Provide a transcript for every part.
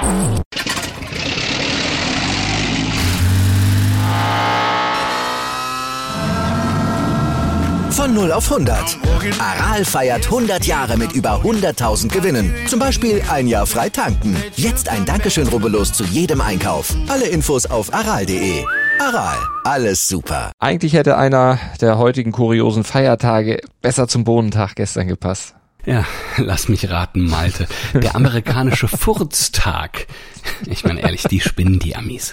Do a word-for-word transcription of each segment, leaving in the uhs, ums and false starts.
Von null auf hundert. Aral feiert hundert Jahre mit über hunderttausend Gewinnen. Zum Beispiel ein Jahr frei tanken. Jetzt ein Dankeschön, rubbellos zu jedem Einkauf. Alle Infos auf aral punkt de. Aral, alles super. Eigentlich hätte einer der heutigen kuriosen Feiertage besser zum Bohnentag gestern gepasst. Ja, lass mich raten, Malte. Der amerikanische Furztag. Ich meine ehrlich, die spinnen die Amis.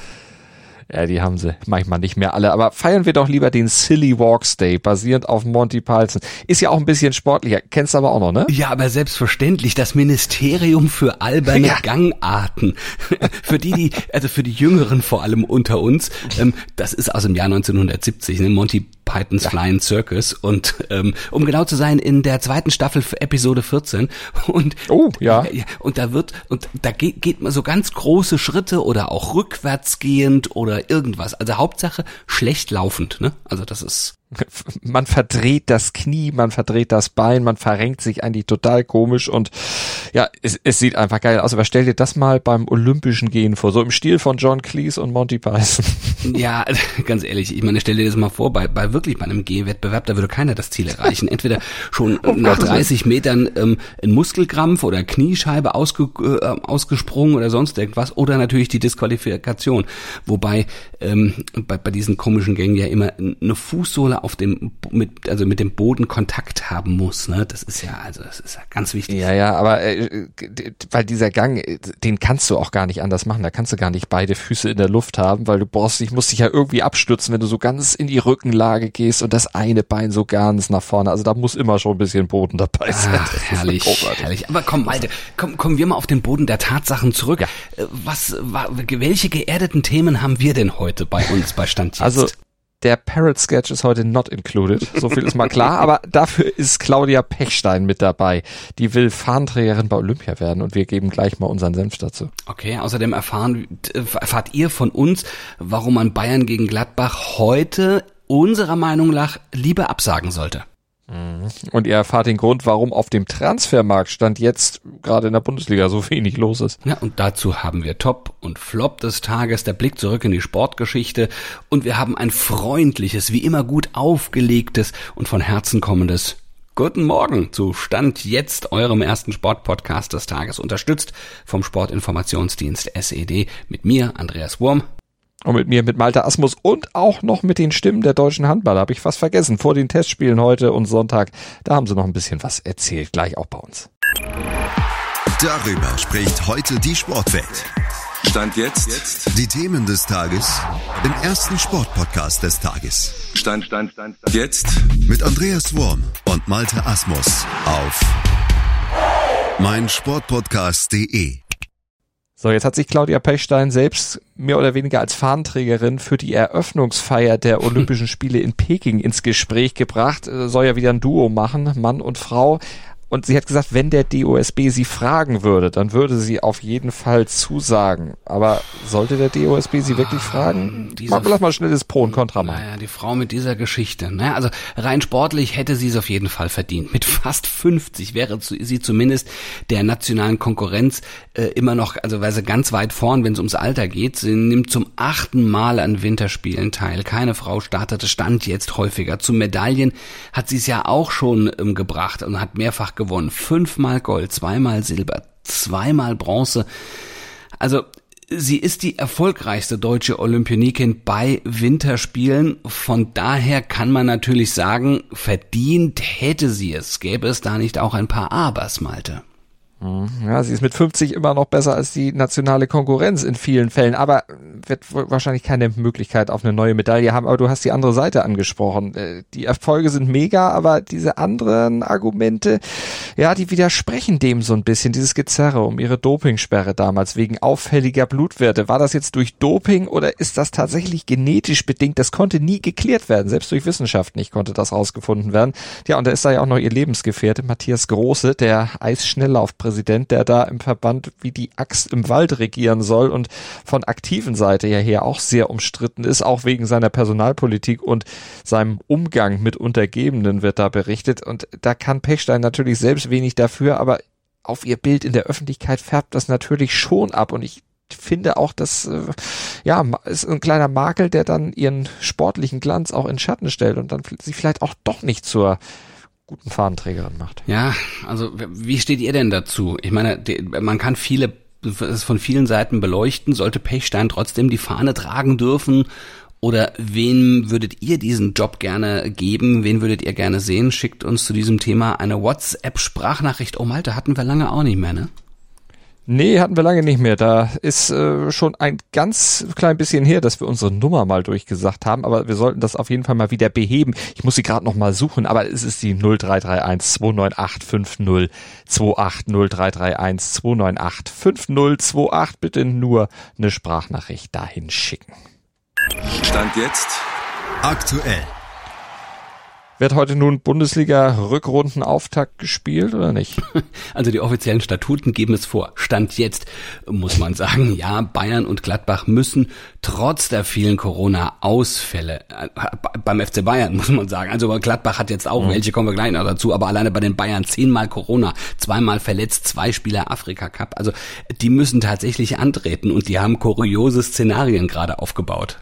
Ja, die haben sie manchmal nicht mehr alle. Aber feiern wir doch lieber den Silly Walks Day, basierend auf Monty Python. Ist ja auch ein bisschen sportlicher. Kennst du aber auch noch, ne? Ja, aber selbstverständlich. Das Ministerium für alberne ja. Gangarten. Für die, die, also für die Jüngeren vor allem unter uns. Ähm, das ist aus dem Jahr neunzehnhundertsiebzig, ne? Monty Pythons ja. Flying Circus. Und ähm, um genau zu sein, in der zweiten Staffel Episode vierzehn. Und oh, ja. Und da wird, und da geht, geht man so ganz große Schritte oder auch rückwärtsgehend oder irgendwas. Also Hauptsache schlecht laufend, ne? Also das ist... Man verdreht das Knie, man verdreht das Bein, man verrenkt sich eigentlich total komisch und ja, es, es sieht einfach geil aus. Aber stell dir das mal beim Olympischen Gehen vor, so im Stil von John Cleese und Monty Python. Ja, ganz ehrlich, ich meine, stell dir das mal vor, bei, bei wirklich bei einem Gehwettbewerb, da würde keiner das Ziel erreichen. Entweder schon oh, nach dreißig Metern ähm, ein Muskelkrampf oder Kniescheibe ausge, äh, ausgesprungen oder sonst irgendwas oder natürlich die Disqualifikation. Wobei ähm, bei, bei diesen komischen Gängen ja immer eine Fußsohle auf dem mit also mit dem Boden Kontakt haben muss, ne? Das ist ja also das ist ja ganz wichtig. Ja, ja, aber äh, weil dieser Gang, den kannst du auch gar nicht anders machen. Da kannst du gar nicht beide Füße in der Luft haben, weil du brauchst dich musst dich ja irgendwie abstützen, wenn du so ganz in die Rückenlage gehst und das eine Bein so ganz nach vorne. Also da muss immer schon ein bisschen Boden dabei sein. Ach, herrlich, herrlich. Aber komm, Malte, komm, kommen wir mal auf den Boden der Tatsachen zurück. Ja. Was, welche geerdeten Themen haben wir denn heute bei uns bei Stand jetzt? Also der Parrot-Sketch ist heute not included, so viel ist mal klar, aber dafür ist Claudia Pechstein mit dabei. Die will Fahnenträgerin bei Olympia werden und wir geben gleich mal unseren Senf dazu. Okay, außerdem erfahren, erfahrt ihr von uns, warum man Bayern gegen Gladbach heute unserer Meinung nach lieber absagen sollte. Und ihr erfahrt den Grund, warum auf dem Transfermarkt Stand jetzt gerade in der Bundesliga so wenig los ist. Ja, und dazu haben wir Top und Flop des Tages, der Blick zurück in die Sportgeschichte und wir haben ein freundliches, wie immer gut aufgelegtes und von Herzen kommendes Guten Morgen zu Stand jetzt, eurem ersten Sportpodcast des Tages, unterstützt vom Sportinformationsdienst S E D mit mir, Andreas Wurm. Und mit mir, mit Malte Asmus und auch noch mit den Stimmen der deutschen Handballer, habe ich fast vergessen, vor den Testspielen heute und Sonntag. Da haben sie noch ein bisschen was erzählt, gleich auch bei uns. Darüber spricht heute die Sportwelt. Stand jetzt. Die Themen des Tages im ersten Sportpodcast des Tages. Stand, Stand, Stand, Stand. Jetzt. Mit Andreas Wurm und Malte Asmus auf meinsportpodcast punkt de. So, jetzt hat sich Claudia Pechstein selbst mehr oder weniger als Fahnenträgerin für die Eröffnungsfeier der Olympischen Spiele in Peking ins Gespräch gebracht. Soll ja wieder ein Duo machen, Mann und Frau. Und sie hat gesagt, wenn der D O S B sie fragen würde, dann würde sie auf jeden Fall zusagen. Aber sollte der D O S B sie wirklich fragen? Diese, Lass mal schnell das Pro und Contra machen. Naja, die Frau mit dieser Geschichte. Naja, also rein sportlich hätte sie es auf jeden Fall verdient. Mit fast fünfzig wäre sie zumindest der nationalen Konkurrenz äh, immer noch, also weil sie ganz weit vorn, wenn es ums Alter geht. Sie nimmt zum achten Mal an Winterspielen teil. Keine Frau startete Stand jetzt häufiger. Zu Medaillen hat sie es ja auch schon ähm, gebracht und hat mehrfach gewonnen. Fünfmal Gold, zweimal Silber, zweimal Bronze. Also sie ist die erfolgreichste deutsche Olympionikin bei Winterspielen. Von daher kann man natürlich sagen, verdient hätte sie es. Gäbe es da nicht auch ein paar Abers, Malte? Ja, sie ist mit fünfzig immer noch besser als die nationale Konkurrenz in vielen Fällen, aber wird wahrscheinlich keine Möglichkeit auf eine neue Medaille haben. Aber du hast die andere Seite angesprochen. Die Erfolge sind mega, aber diese anderen Argumente, ja, die widersprechen dem so ein bisschen. Dieses Gezerre um ihre Dopingsperre damals wegen auffälliger Blutwerte. War das jetzt durch Doping oder ist das tatsächlich genetisch bedingt? Das konnte nie geklärt werden. Selbst durch Wissenschaft nicht konnte das rausgefunden werden. Ja, und da ist da ja auch noch ihr Lebensgefährte, Matthias Große, der Eisschnelllaufpräsident, der da im Verband wie die Axt im Wald regieren soll und von aktiven Seite ja her auch sehr umstritten ist, auch wegen seiner Personalpolitik und seinem Umgang mit Untergebenen wird da berichtet und da kann Pechstein natürlich selbst wenig dafür, aber auf ihr Bild in der Öffentlichkeit färbt das natürlich schon ab und ich finde auch, dass äh, ja, ist ein kleiner Makel, der dann ihren sportlichen Glanz auch in Schatten stellt und dann sie vielleicht auch doch nicht zur guten Fahnenträgerin macht. Ja, also wie steht ihr denn dazu? Ich meine, die, man kann viele, es von vielen Seiten beleuchten. Sollte Pechstein trotzdem die Fahne tragen dürfen? Oder wem würdet ihr diesen Job gerne geben? Wen würdet ihr gerne sehen? Schickt uns zu diesem Thema eine WhatsApp-Sprachnachricht. Oh Malte, hatten wir lange auch nicht mehr, ne? Nee, hatten wir lange nicht mehr. Da ist äh, schon ein ganz klein bisschen her, dass wir unsere Nummer mal durchgesagt haben, aber wir sollten das auf jeden Fall mal wieder beheben. Ich muss sie gerade noch mal suchen, aber es ist die null drei drei eins zwei neun acht fünf null zwei acht null drei drei eins zwei neun acht fünf null zwei acht. Bitte nur eine Sprachnachricht dahin schicken. Stand jetzt aktuell. Wird heute nun Bundesliga-Rückrundenauftakt gespielt oder nicht? Also die offiziellen Statuten geben es vor. Stand jetzt, muss man sagen, ja, Bayern und Gladbach müssen trotz der vielen Corona-Ausfälle, äh, beim F C Bayern muss man sagen, also Gladbach hat jetzt auch, mhm. welche kommen wir gleich noch dazu, aber alleine bei den Bayern zehnmal Corona, zweimal verletzt, zwei Spieler Afrika-Cup, also die müssen tatsächlich antreten und die haben kuriose Szenarien gerade aufgebaut.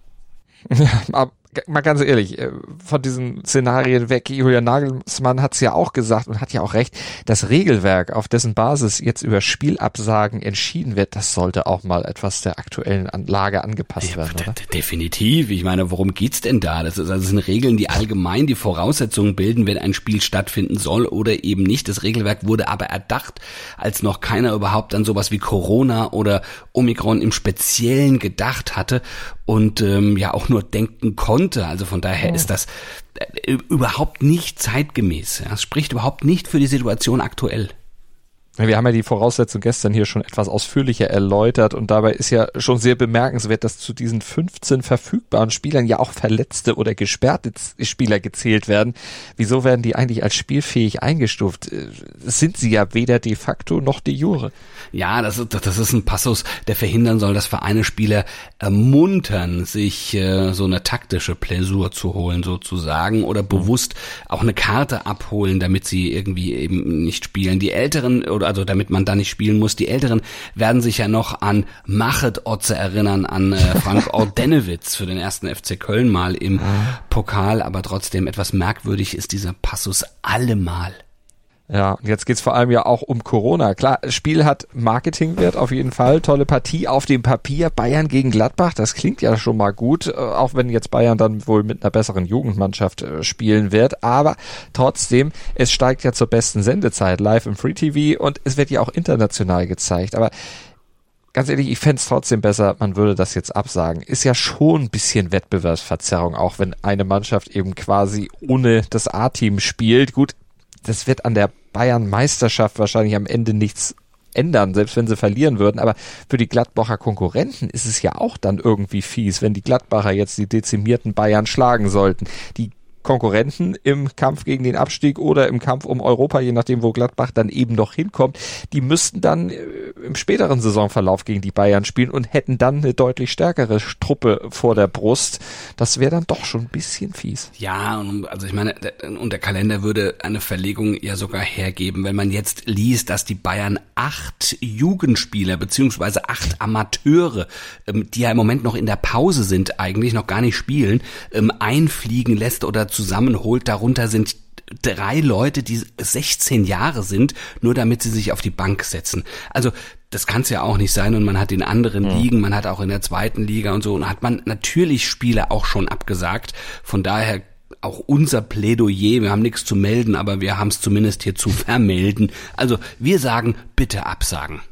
Ja, aber mal ganz ehrlich, von diesen Szenarien weg, Julian Nagelsmann hat es ja auch gesagt und hat ja auch recht, das Regelwerk, auf dessen Basis jetzt über Spielabsagen entschieden wird, das sollte auch mal etwas der aktuellen Lage angepasst werden, ja, oder? Definitiv. Ich meine, worum geht's denn da? Das, ist, das sind Regeln, die allgemein die Voraussetzungen bilden, wenn ein Spiel stattfinden soll oder eben nicht. Das Regelwerk wurde aber erdacht, als noch keiner überhaupt an sowas wie Corona oder Omikron im Speziellen gedacht hatte und ähm, ja auch nur denken konnte. Also von daher ist das äh, überhaupt nicht zeitgemäß. Ja. Es spricht überhaupt nicht für die Situation aktuell. Wir haben ja die Voraussetzung gestern hier schon etwas ausführlicher erläutert und dabei ist ja schon sehr bemerkenswert, dass zu diesen fünfzehn verfügbaren Spielern ja auch verletzte oder gesperrte Spieler gezählt werden. Wieso werden die eigentlich als spielfähig eingestuft? Sind sie ja weder de facto noch de jure. Ja, das ist, das ist ein Passus, der verhindern soll, dass Vereine Spieler ermuntern, sich äh, so eine taktische Pläsur zu holen sozusagen oder bewusst auch eine Karte abholen, damit sie irgendwie eben nicht spielen. Die Älteren oder also damit man da nicht spielen muss. Die Älteren werden sich ja noch an Machet Otze erinnern, an äh, Frank Ordenewitz für den ersten F C Köln mal im Pokal, aber trotzdem etwas merkwürdig ist dieser Passus allemal. Ja, und jetzt geht's vor allem ja auch um Corona. Klar, das Spiel hat Marketingwert auf jeden Fall. Tolle Partie auf dem Papier. Bayern gegen Gladbach, das klingt ja schon mal gut, auch wenn jetzt Bayern dann wohl mit einer besseren Jugendmannschaft spielen wird. Aber trotzdem, es steigt ja zur besten Sendezeit live im Free T V und es wird ja auch international gezeigt. Aber ganz ehrlich, ich fände es trotzdem besser, man würde das jetzt absagen. Ist ja schon ein bisschen Wettbewerbsverzerrung, auch wenn eine Mannschaft eben quasi ohne das A-Team spielt. Gut, das wird an der Bayern-Meisterschaft wahrscheinlich am Ende nichts ändern, selbst wenn sie verlieren würden. Aber für die Gladbacher Konkurrenten ist es ja auch dann irgendwie fies, wenn die Gladbacher jetzt die dezimierten Bayern schlagen sollten. Die Konkurrenten im Kampf gegen den Abstieg oder im Kampf um Europa, je nachdem, wo Gladbach dann eben noch hinkommt, die müssten dann im späteren Saisonverlauf gegen die Bayern spielen und hätten dann eine deutlich stärkere Truppe vor der Brust. Das wäre dann doch schon ein bisschen fies. Ja, und also ich meine, und der Kalender würde eine Verlegung ja sogar hergeben, wenn man jetzt liest, dass die Bayern acht Jugendspieler beziehungsweise acht Amateure, die ja im Moment noch in der Pause sind, eigentlich noch gar nicht spielen, einfliegen lässt oder zusammenholt. Darunter sind drei Leute, die sechzehn Jahre sind, nur damit sie sich auf die Bank setzen. Also das kann es ja auch nicht sein und man hat in anderen mhm. Ligen, man hat auch in der zweiten Liga und so und hat man natürlich Spiele auch schon abgesagt. Von daher auch unser Plädoyer, wir haben nichts zu melden, aber wir haben es zumindest hier zu vermelden. Also wir sagen, bitte absagen.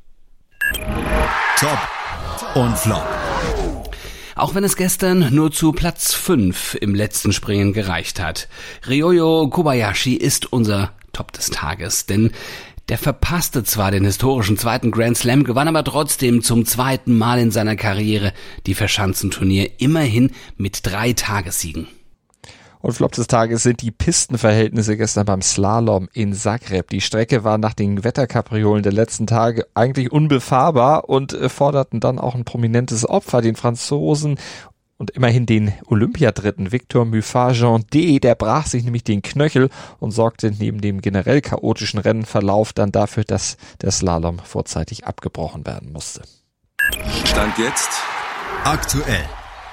Top und Flop. Auch wenn es gestern nur zu Platz fünf im letzten Springen gereicht hat. Ryoyo Kobayashi ist unser Top des Tages, denn der verpasste zwar den historischen zweiten Grand Slam, gewann aber trotzdem zum zweiten Mal in seiner Karriere die Verschanzenturnier, immerhin mit drei Tagessiegen. Und Flop des Tages sind die Pistenverhältnisse gestern beim Slalom in Zagreb. Die Strecke war nach den Wetterkapriolen der letzten Tage eigentlich unbefahrbar und forderten dann auch ein prominentes Opfer. Den Franzosen Und immerhin den Olympiadritten Victor Mouffat-Jean-D, der brach sich nämlich den Knöchel und sorgte neben dem generell chaotischen Rennverlauf dann dafür, dass der Slalom vorzeitig abgebrochen werden musste. Stand jetzt aktuell.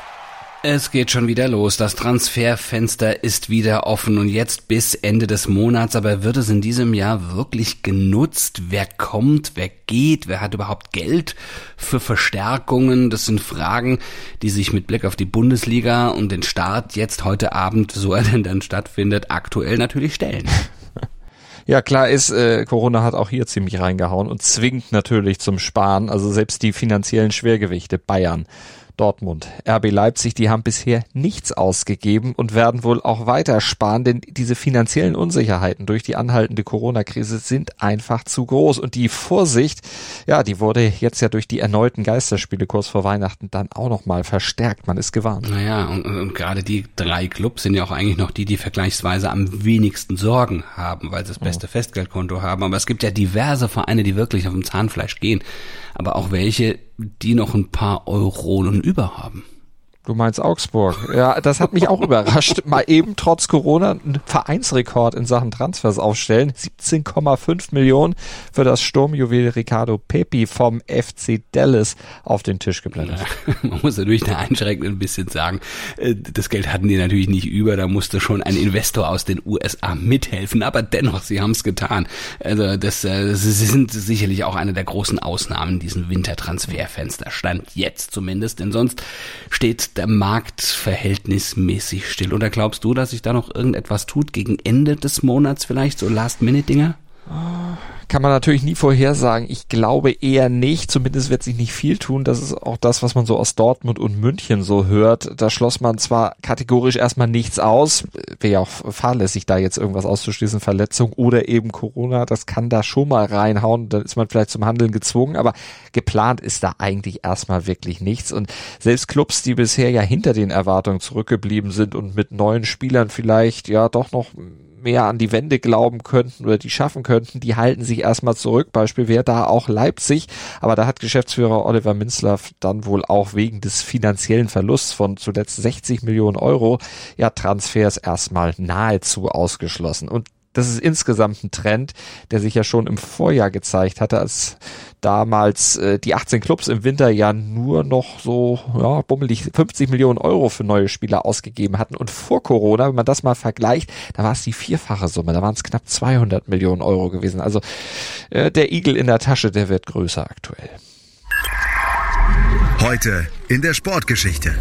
Es geht schon wieder los. Das Transferfenster ist wieder offen und jetzt bis Ende des Monats. Aber wird es in diesem Jahr wirklich genutzt? Wer kommt? Wer geht? Wer hat überhaupt Geld für Verstärkungen? Das sind Fragen, die sich mit Blick auf die Bundesliga und den Start jetzt heute Abend, so er denn dann stattfindet, aktuell natürlich stellen. Ja, klar ist, äh, Corona hat auch hier ziemlich reingehauen und zwingt natürlich zum Sparen. Also selbst die finanziellen Schwergewichte, Bayern, Dortmund, R B Leipzig, die haben bisher nichts ausgegeben und werden wohl auch weiter sparen, denn diese finanziellen Unsicherheiten durch die anhaltende Corona-Krise sind einfach zu groß. Und die Vorsicht, ja, die wurde jetzt ja durch die erneuten Geisterspiele kurz vor Weihnachten dann auch nochmal verstärkt. Man ist gewarnt. Naja, und, und gerade die drei Clubs sind ja auch eigentlich noch die, die vergleichsweise am wenigsten Sorgen haben, weil sie das beste ja. Festgeldkonto haben. Aber es gibt ja diverse Vereine, die wirklich auf dem Zahnfleisch gehen. Aber auch welche, die noch ein paar Euronen über haben. Du meinst Augsburg. Ja, das hat mich auch überrascht. Mal eben trotz Corona einen Vereinsrekord in Sachen Transfers aufstellen. siebzehn Komma fünf Millionen für das Sturmjuwel Ricardo Pepi vom F C Dallas auf den Tisch geblättert. Ja, man muss natürlich da einschränkend ein bisschen sagen, das Geld hatten die natürlich nicht über, da musste schon ein Investor aus den U S A mithelfen, aber dennoch, sie haben es getan. Also das, sie sind sicherlich auch eine der großen Ausnahmen in diesem Wintertransferfenster, Stand jetzt zumindest, denn sonst steht der Markt verhältnismäßig still. Oder glaubst du, dass sich da noch irgendetwas tut gegen Ende des Monats vielleicht, so Last-Minute-Dinger? Kann man natürlich nie vorhersagen. Ich glaube eher nicht. Zumindest wird sich nicht viel tun. Das ist auch das, was man so aus Dortmund und München so hört. Da schloss man zwar kategorisch erstmal nichts aus. Wäre ja auch fahrlässig, da jetzt irgendwas auszuschließen. Verletzung oder eben Corona. Das kann da schon mal reinhauen. Dann ist man vielleicht zum Handeln gezwungen. Aber geplant ist da eigentlich erstmal wirklich nichts. Und selbst Clubs, die bisher ja hinter den Erwartungen zurückgeblieben sind und mit neuen Spielern vielleicht ja doch noch mehr an die Wende glauben könnten oder die schaffen könnten, die halten sich erstmal zurück. Beispiel wäre da auch Leipzig, aber da hat Geschäftsführer Oliver Minzlaff dann wohl auch wegen des finanziellen Verlusts von zuletzt sechzig Millionen Euro ja Transfers erstmal nahezu ausgeschlossen. Und das ist insgesamt ein Trend, der sich ja schon im Vorjahr gezeigt hatte, als damals äh, die achtzehn Clubs im Winter ja nur noch so ja, bummelig fünfzig Millionen Euro für neue Spieler ausgegeben hatten. Und vor Corona, wenn man das mal vergleicht, da war es die vierfache Summe, da waren es knapp zweihundert Millionen Euro gewesen. Also äh, der Igel in der Tasche, der wird größer aktuell. Heute in der Sportgeschichte.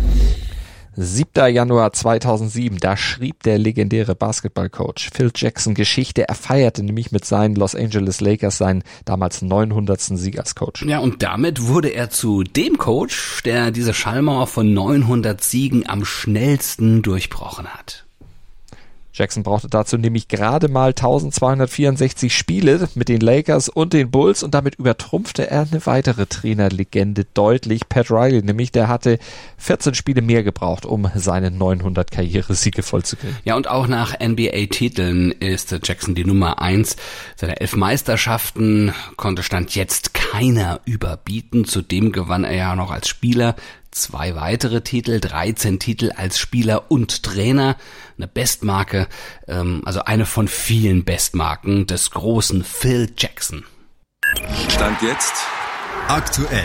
siebter Januar zweitausendsieben, da schrieb der legendäre Basketballcoach Phil Jackson Geschichte. Er feierte nämlich mit seinen Los Angeles Lakers seinen damals neunhundertsten Sieg als Coach. Ja, und damit wurde er zu dem Coach, der diese Schallmauer von neunhundert Siegen am schnellsten durchbrochen hat. Jackson brauchte dazu nämlich gerade mal eintausendzweihundertvierundsechzig Spiele mit den Lakers und den Bulls und damit übertrumpfte er eine weitere Trainerlegende deutlich. Pat Riley nämlich, der hatte vierzehn Spiele mehr gebraucht, um seine neunhundert Karrieresiege vollzukriegen. Ja, und auch nach N B A-Titeln ist Jackson die Nummer eins. Seine elf Meisterschaften konnte Stand jetzt keiner überbieten. Zudem gewann er ja noch als Spieler zwei weitere Titel, dreizehn Titel als Spieler und Trainer, eine Bestmarke, ähm, also eine von vielen Bestmarken des großen Phil Jackson. Stand jetzt aktuell.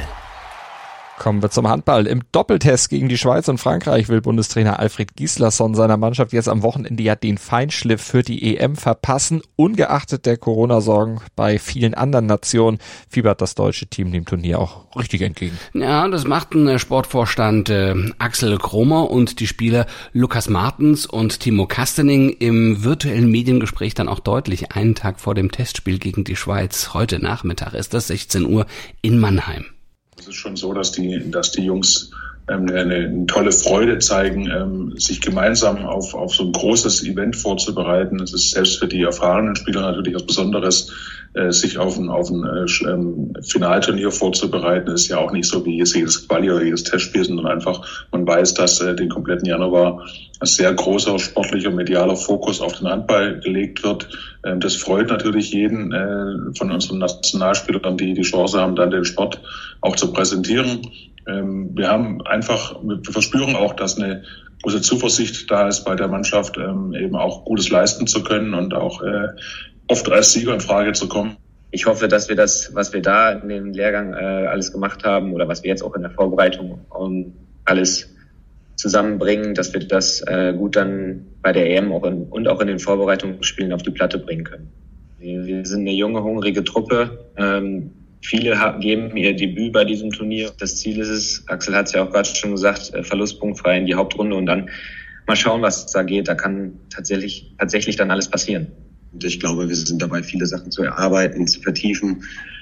Kommen wir zum Handball. Im Doppeltest gegen die Schweiz und Frankreich will Bundestrainer Alfred Gislason seiner Mannschaft jetzt am Wochenende ja den Feinschliff für die E M verpassen. Ungeachtet der Corona-Sorgen bei vielen anderen Nationen fiebert das deutsche Team dem Turnier auch richtig entgegen. Ja, das machten Sportvorstand äh, Axel Kromer und die Spieler Lukas Martens und Timo Kastening im virtuellen Mediengespräch dann auch deutlich, einen Tag vor dem Testspiel gegen die Schweiz. Heute Nachmittag ist das sechzehn Uhr in Mannheim. Es ist schon so, dass die, dass die Jungs ähm, eine, eine tolle Freude zeigen, ähm, sich gemeinsam auf, auf so ein großes Event vorzubereiten. Es ist selbst für die erfahrenen Spieler natürlich was Besonderes, äh, sich auf ein, auf ein äh, ähm, Finalturnier vorzubereiten. Es ist ja auch nicht so wie jedes Quali oder jedes Testspiel, sondern einfach, man weiß, dass äh, den kompletten Januar ein sehr großer sportlicher, medialer Fokus auf den Handball gelegt wird. Ähm, das freut natürlich jeden äh, von unseren Nationalspielern, die die Chance haben, dann den Sport auch zu präsentieren. ähm, wir haben einfach, wir verspüren auch, dass eine große Zuversicht da ist bei der Mannschaft, ähm, eben auch Gutes leisten zu können und auch äh, oft als Sieger in Frage zu kommen. Ich hoffe, dass wir das, was wir da in dem Lehrgang äh, alles gemacht haben oder was wir jetzt auch in der Vorbereitung um, alles zusammenbringen, dass wir das äh, gut dann bei der E M auch in, und auch in den Vorbereitungsspielen auf die Platte bringen können. Wir, wir sind eine junge, hungrige Truppe. Ähm, viele ha- geben ihr Debüt bei diesem Turnier. Das Ziel ist es, Axel hat es ja auch gerade schon gesagt, äh, verlustpunktfrei in die Hauptrunde und dann mal schauen, was da geht. Da kann tatsächlich tatsächlich dann alles passieren. Und ich glaube, wir sind dabei, viele Sachen zu erarbeiten, zu vertiefen,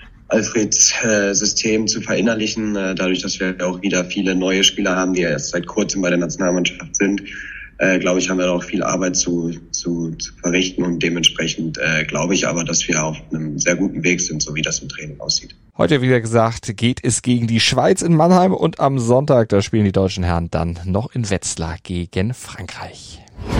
Alfreds äh, System zu verinnerlichen. Äh, dadurch, dass wir auch wieder viele neue Spieler haben, die ja erst seit kurzem bei der Nationalmannschaft sind, äh, glaube ich, haben wir auch viel Arbeit zu, zu, zu verrichten. Und dementsprechend äh, glaube ich aber, dass wir auf einem sehr guten Weg sind, so wie das im Training aussieht. Heute, wie gesagt, geht es gegen die Schweiz in Mannheim und am Sonntag, da spielen die deutschen Herren dann noch in Wetzlar gegen Frankreich.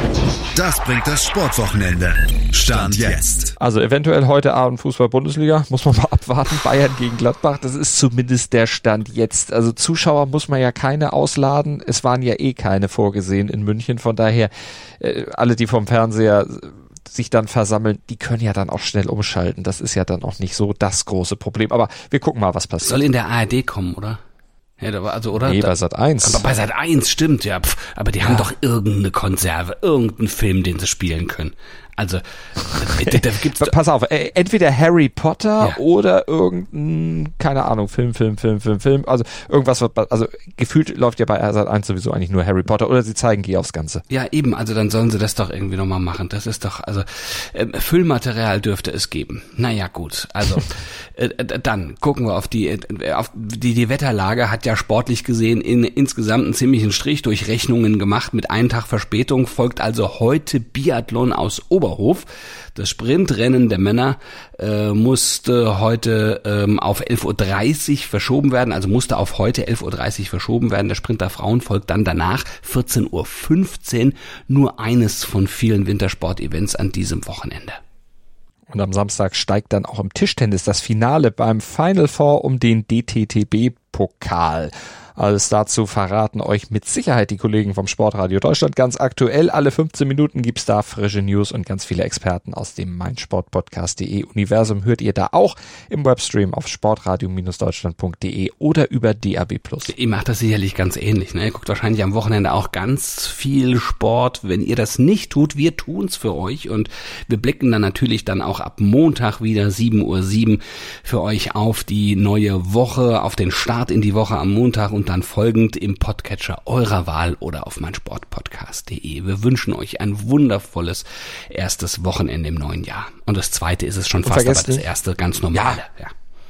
Das bringt das Sportwochenende. Stand jetzt. Also eventuell heute Abend Fußball-Bundesliga, muss man mal abwarten. Bayern gegen Gladbach, das ist zumindest der Stand jetzt. Also Zuschauer muss man ja keine ausladen. Es waren ja eh keine vorgesehen in München. Von daher, äh, alle, die vom Fernseher sich dann versammeln, die können ja dann auch schnell umschalten. Das ist ja dann auch nicht so das große Problem. Aber wir gucken mal, was passiert. Soll in der A R D kommen, oder? Ja, da war also, oder? Nee, bei Sat eins. Aber bei Sat eins, stimmt, ja. Pf, aber die ja. haben doch irgendeine Konserve, irgendeinen Film, den sie spielen können. Also, da, da gibt's pass auf, äh, entweder Harry Potter ja. oder irgendein, keine Ahnung, Film, Film, Film, Film, Film, also irgendwas, also gefühlt läuft ja bei Sat eins sowieso eigentlich nur Harry Potter oder sie zeigen Geh aufs Ganze. Ja, eben, also dann sollen sie das doch irgendwie nochmal machen. Das ist doch, also äh, Füllmaterial dürfte es geben. Naja, gut, also äh, dann gucken wir auf die, äh, auf die, die Wetterlage hat ja sportlich gesehen in, insgesamt einen ziemlichen Strich durch Rechnungen gemacht mit einem Tag Verspätung, folgt also heute Biathlon aus Oberhof. Das Sprintrennen der Männer äh, musste heute ähm, auf elf Uhr dreißig verschoben werden, also musste auf heute elf Uhr dreißig verschoben werden. Der Sprint der Frauen folgt dann danach vierzehn Uhr fünfzehn, nur eines von vielen Wintersport-Events an diesem Wochenende. Und am Samstag steigt dann auch im Tischtennis das Finale beim Final Four um den D T T B-Pokal. Alles dazu verraten euch mit Sicherheit die Kollegen vom Sportradio Deutschland ganz aktuell. Alle fünfzehn Minuten gibt's da frische News und ganz viele Experten aus dem meinsportpodcast punkt de Universum hört ihr da auch im Webstream auf sportradio Deutschland punkt de oder über D A B plus. Ihr macht das sicherlich ganz ähnlich, ne? Ihr guckt wahrscheinlich am Wochenende auch ganz viel Sport. Wenn ihr das nicht tut, wir tun's für euch und wir blicken dann natürlich dann auch ab Montag wieder sieben Uhr sieben für euch auf die neue Woche, auf den Start in die Woche am Montag und dann folgend im Podcatcher eurer Wahl oder auf meinsportpodcast punkt de. Wir wünschen euch ein wundervolles erstes Wochenende im neuen Jahr. Und das zweite ist es schon fast, aber das erste ganz normale. Ja. ja.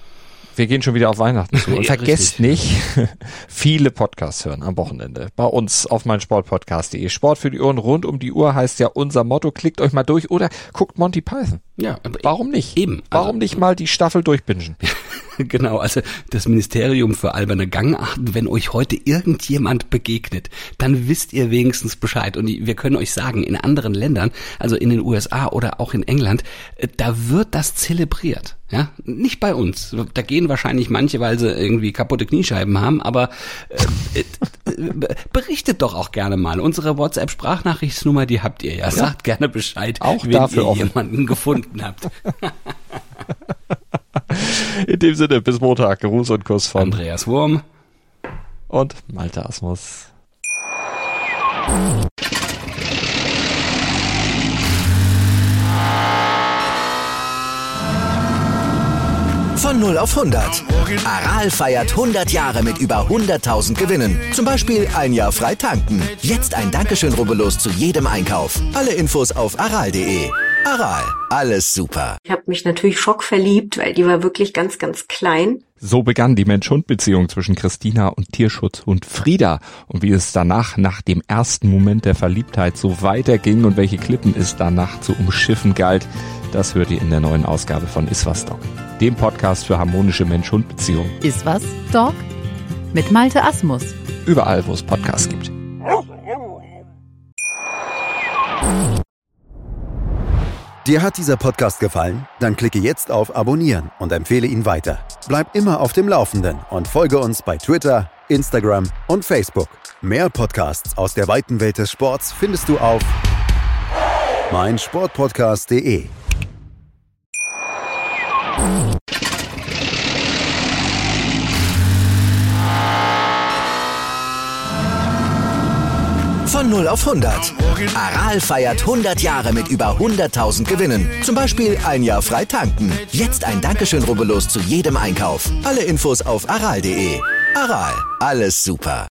Wir gehen schon wieder auf Weihnachten zu. Und Ja, vergesst richtig. nicht, viele Podcasts hören am Wochenende. Bei uns auf meinsportpodcast punkt de. Sport für die Ohren rund um die Uhr heißt ja unser Motto. Klickt euch mal durch oder guckt Monty Python. Ja, aber Warum nicht? Eben. Warum Also- nicht mal die Staffel durchbingen? Genau, also das Ministerium für alberne Gangarten, wenn euch heute irgendjemand begegnet, dann wisst ihr wenigstens Bescheid. Und wir können euch sagen, in anderen Ländern, also in den U S A oder auch in England, äh, da wird das zelebriert. Ja, nicht bei uns. Da gehen wahrscheinlich manche, weil sie irgendwie kaputte Kniescheiben haben, aber äh, äh, berichtet doch auch gerne mal. Unsere WhatsApp-Sprachnachrichtsnummer, die habt ihr ja. Sagt gerne Bescheid, Auch wenn dafür ihr offen. jemanden gefunden habt. In dem Sinne, bis Montag. Gruß und Kuss von Andreas Wurm. und Malte Asmus. Von null auf hundert. Aral feiert hundert Jahre mit über hunderttausend Gewinnen. Zum Beispiel ein Jahr frei tanken. Jetzt ein Dankeschön, rubbellos zu jedem Einkauf. Alle Infos auf aral punkt de. Aral, alles super. Ich habe mich natürlich schockverliebt, weil die war wirklich ganz, ganz klein. So begann die Mensch-Hund-Beziehung zwischen Christina und Tierschutzhund Frieda. Und wie es danach, nach dem ersten Moment der Verliebtheit, so weiterging und welche Klippen es danach zu umschiffen galt, das hört ihr in der neuen Ausgabe von Iswas Dog, dem Podcast für harmonische Mensch-Hund-Beziehungen. Iswas Dog mit Malte Asmus. Überall, wo es Podcasts gibt. Dir hat dieser Podcast gefallen? Dann klicke jetzt auf Abonnieren und empfehle ihn weiter. Bleib immer auf dem Laufenden und folge uns bei Twitter, Instagram und Facebook. Mehr Podcasts aus der weiten Welt des Sports findest du auf meinsportpodcast punkt de. Von null auf hundert. Aral feiert hundert Jahre mit über hunderttausend Gewinnen. Zum Beispiel ein Jahr frei tanken. Jetzt ein Dankeschön, rubbellos zu jedem Einkauf. Alle Infos auf aral punkt de. Aral, alles super.